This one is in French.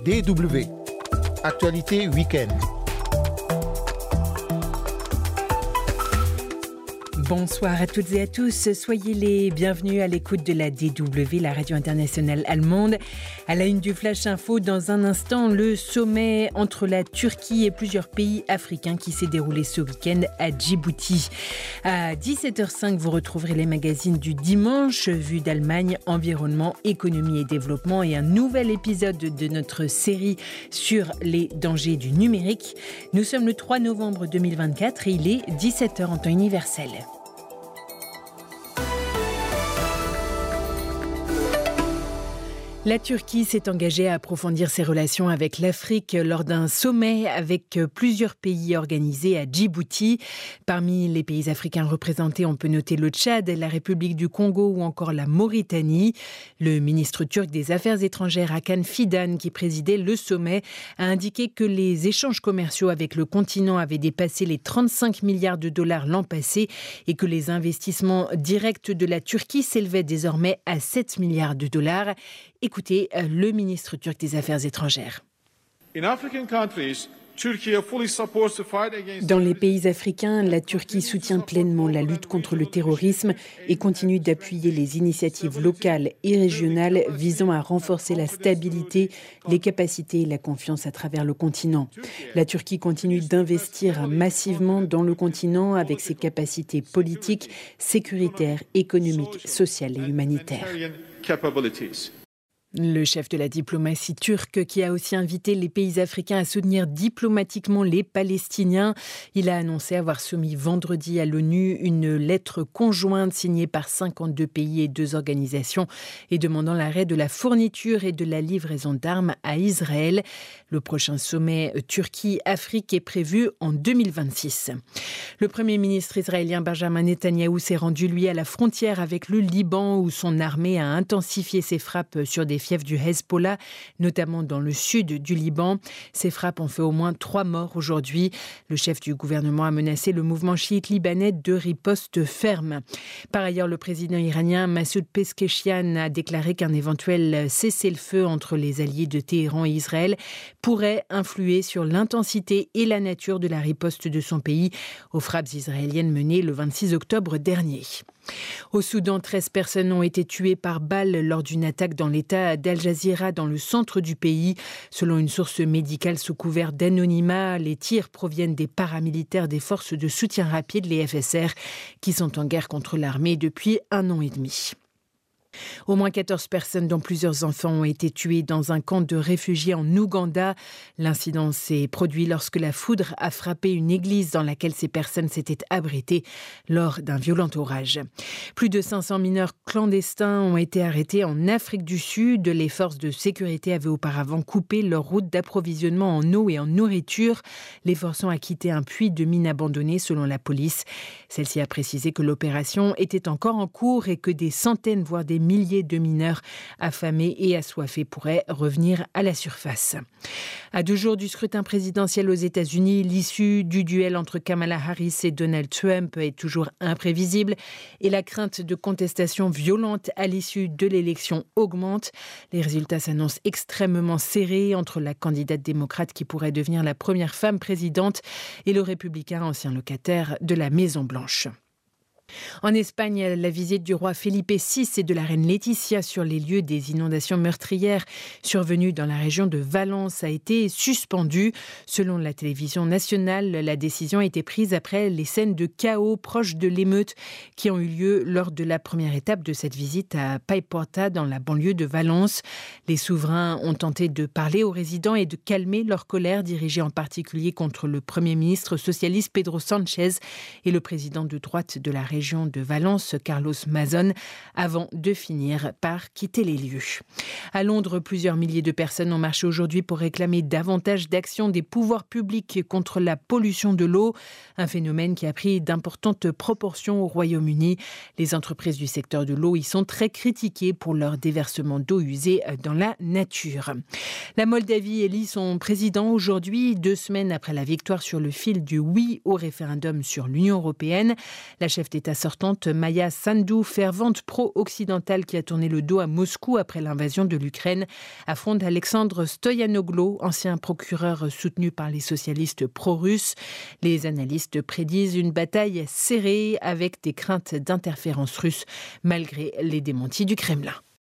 DW. Actualité week-end. Bonsoir à toutes et à tous, soyez les bienvenus à l'écoute de la DW, la radio internationale allemande. À la une du Flash Info, dans un instant, le sommet entre la Turquie et plusieurs pays africains qui s'est déroulé ce week-end à Djibouti. À 17h05, vous retrouverez les magazines du dimanche, Vue d'Allemagne, environnement, économie et développement, et un nouvel épisode de notre série sur les dangers du numérique. Nous sommes le 3 novembre 2024 et il est 17h en temps universel. La Turquie s'est engagée à approfondir ses relations avec l'Afrique lors d'un sommet avec plusieurs pays organisés à Djibouti. Parmi les pays africains représentés, on peut noter le Tchad, la République du Congo ou encore la Mauritanie. Le ministre turc des Affaires étrangères Hakan Fidan, qui présidait le sommet, a indiqué que les échanges commerciaux avec le continent avaient dépassé les 35 milliards de dollars l'an passé et que les investissements directs de la Turquie s'élevaient désormais à 7 milliards de dollars. Écoutez le ministre turc des Affaires étrangères. Dans les pays africains, la Turquie soutient pleinement la lutte contre le terrorisme et continue d'appuyer les initiatives locales et régionales visant à renforcer la stabilité, les capacités et la confiance à travers le continent. La Turquie continue d'investir massivement dans le continent avec ses capacités politiques, sécuritaires, économiques, sociales et humanitaires. Le chef de la diplomatie turque qui a aussi invité les pays africains à soutenir diplomatiquement les Palestiniens. Il a annoncé avoir soumis vendredi à l'ONU une lettre conjointe signée par 52 pays et 2 organisations et demandant l'arrêt de la fourniture et de la livraison d'armes à Israël. Le prochain sommet Turquie-Afrique est prévu en 2026. Le Premier ministre israélien Benjamin Netanyahou s'est rendu, lui, à la frontière avec le Liban où son armée a intensifié ses frappes sur des fiefs du Hezbollah, notamment dans le sud du Liban. Ces frappes ont fait au moins 3 morts aujourd'hui. Le chef du gouvernement a menacé le mouvement chiite libanais de riposte ferme. Par ailleurs, le président iranien Massoud Pezeshkian a déclaré qu'un éventuel cessez-le-feu entre les alliés de Téhéran et Israël pourrait influer sur l'intensité et la nature de la riposte de son pays aux frappes israéliennes menées le 26 octobre dernier. Au Soudan, 13 personnes ont été tuées par balles lors d'une attaque dans l'État d'Al Jazira, dans le centre du pays. Selon une source médicale sous couvert d'anonymat, les tirs proviennent des paramilitaires des forces de soutien rapide, les FSR, qui sont en guerre contre l'armée depuis 1 an et demi. Au moins 14 personnes, dont plusieurs enfants, ont été tuées dans un camp de réfugiés en Ouganda. L'incident s'est produit lorsque la foudre a frappé une église dans laquelle ces personnes s'étaient abritées lors d'un violent orage. Plus de 500 mineurs clandestins ont été arrêtés en Afrique du Sud. Les forces de sécurité avaient auparavant coupé leur route d'approvisionnement en eau et en nourriture, les forçant à quitter un puits de mine abandonné, selon la police. Celle-ci a précisé que l'opération était encore en cours et que des centaines, voire des milliers de mineurs affamés et assoiffés pourraient revenir à la surface. À 2 jours du scrutin présidentiel aux États-Unis, l'issue du duel entre Kamala Harris et Donald Trump est toujours imprévisible et la crainte de contestation violente à l'issue de l'élection augmente. Les résultats s'annoncent extrêmement serrés entre la candidate démocrate qui pourrait devenir la première femme présidente et le républicain ancien locataire de la Maison-Blanche. En Espagne, la visite du roi Felipe VI et de la reine Laetitia sur les lieux des inondations meurtrières survenues dans la région de Valence a été suspendue. Selon la télévision nationale, la décision a été prise après les scènes de chaos proches de l'émeute qui ont eu lieu lors de la première étape de cette visite à Paiporta, dans la banlieue de Valence. Les souverains ont tenté de parler aux résidents et de calmer leur colère, dirigée en particulier contre le Premier ministre socialiste Pedro Sánchez et le président de droite de la région de Valence, Carlos Mazón, avant de finir par quitter les lieux. À Londres, plusieurs milliers de personnes ont marché aujourd'hui pour réclamer davantage d'action des pouvoirs publics contre la pollution de l'eau, un phénomène qui a pris d'importantes proportions au Royaume-Uni. Les entreprises du secteur de l'eau y sont très critiquées pour leur déversement d'eau usée dans la nature. La Moldavie élit son président aujourd'hui, 2 semaines après la victoire sur le fil du oui au référendum sur l'Union européenne. La chef d'État l'État sortante, Maya Sandu, fervente pro-occidentale qui a tourné le dos à Moscou après l'invasion de l'Ukraine, affronte Alexandre Stoyanoglo, ancien procureur soutenu par les socialistes pro-russes. Les analystes prédisent une bataille serrée avec des craintes d'interférence russe malgré les démentis du Kremlin.